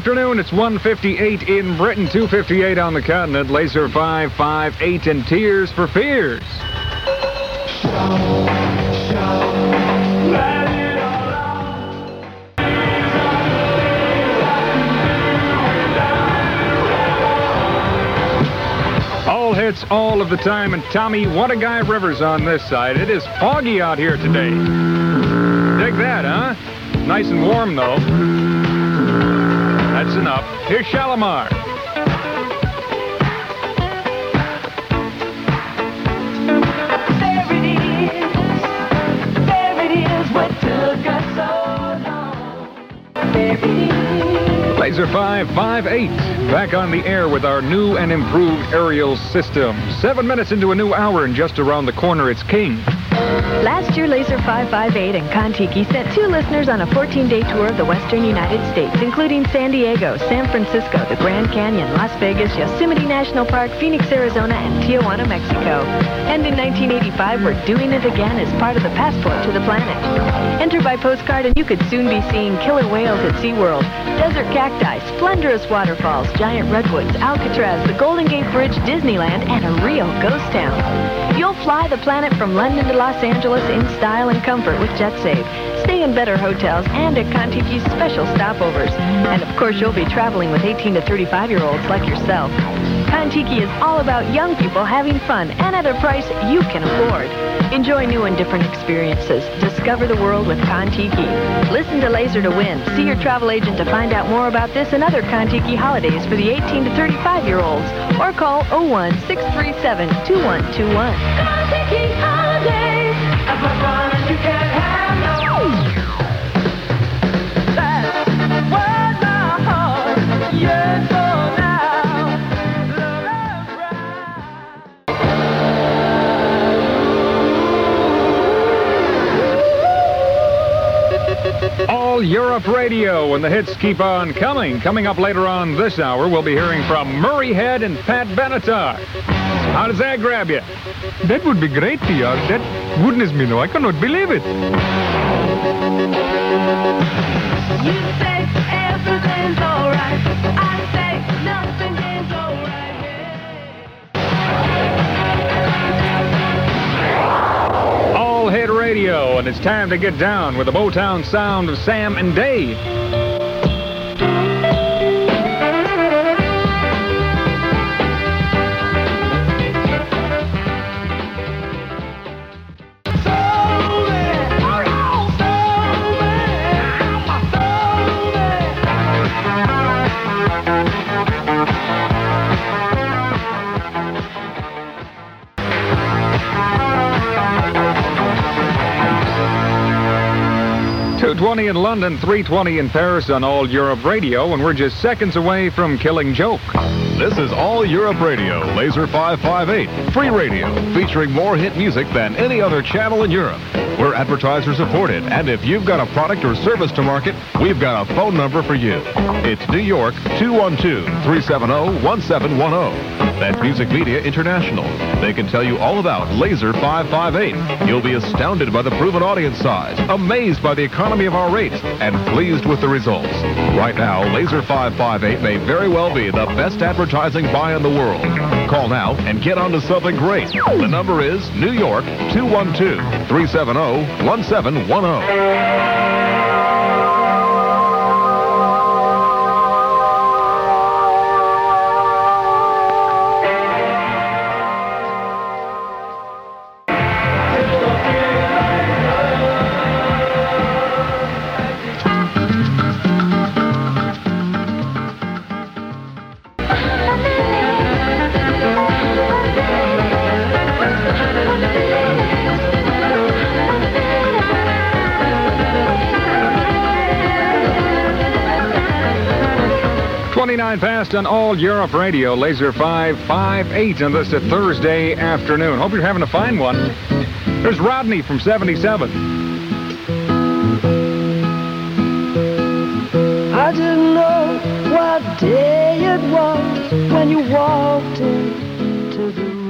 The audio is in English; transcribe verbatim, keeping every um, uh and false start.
afternoon. It's one fifty-eight in Britain, two fifty-eight on the continent. Laser five five eight and Tears for Fears. All hits all of the time, and Tommy What a Guy Rivers on this side. It is foggy out here today. Dig that, huh? Nice and warm, though. That's enough. Here's Shalimar. There it is. There it is. What took us so long? There it is. Laser five five eight, back on the air with our new and improved aerial system. Seven minutes into a new hour, and just around the corner, it's King. Last year, Laser five five eight and Kon-Tiki sent two listeners on a fourteen-day tour of the western United States, including San Diego, San Francisco, the Grand Canyon, Las Vegas, Yosemite National Park, Phoenix, Arizona, and Tijuana, Mexico. And in nineteen eighty-five, we're doing it again as part of the Passport to the Planet. Enter by postcard, and you could soon be seeing killer whales at SeaWorld, desert cacti, splendorous waterfalls, giant redwoods, Alcatraz, the Golden Gate Bridge, Disneyland, and a real ghost town. You'll fly the planet from London to Los Angeles in style and comfort with JetSave. Stay in better hotels and at Kon-Tiki's special stopovers. And of course, you'll be traveling with eighteen to thirty-five-year-olds like yourself. Kon-Tiki is all about young people having fun and at a price you can afford. Enjoy new and different experiences. Discover the world with Kon-Tiki. Listen to Laser to win. See your travel agent to find out more about this and other Kon-Tiki holidays for the eighteen to thirty-five-year-olds. Or call oh one, six three seven, two one two one. Kon-Tiki holidays. As much fun as you can have now. That's what my heart yearns for now. All Europe Radio, and the hits keep on coming. Coming up later on this hour, we'll be hearing from Murray Head and Pat Benatar. How does that grab you? That would be great, T R. That goodness me, no, I cannot believe it. You say everything's alright. I say nothing is alright. All Hit Radio, and it's time to get down with the Motown sound of Sam and Dave. two twenty in London, three twenty in Paris on All Europe Radio, and we're just seconds away from Killing Joke. This is All Europe Radio, Laser five five eight, free radio, featuring more hit music than any other channel in Europe. We're advertiser supported, and if you've got a product or service to market, we've got a phone number for you. It's New York, two one two, three seven zero, one seven one zero. That's Music Media International. They can tell you all about Laser five five eight. You'll be astounded by the proven audience size, amazed by the economy of our rates, and pleased with the results. Right now, Laser five five eight may very well be the best advertising buy in the world. Call now and get onto something great. The number is New York, two one two, three seven zero, one seven one zero. twenty-nine past on All Europe Radio, Laser five five eight on this Thursday afternoon. Hope you're having a fine one. There's Rodney from seventy-seven. I didn't know what day it was when you walked into the room.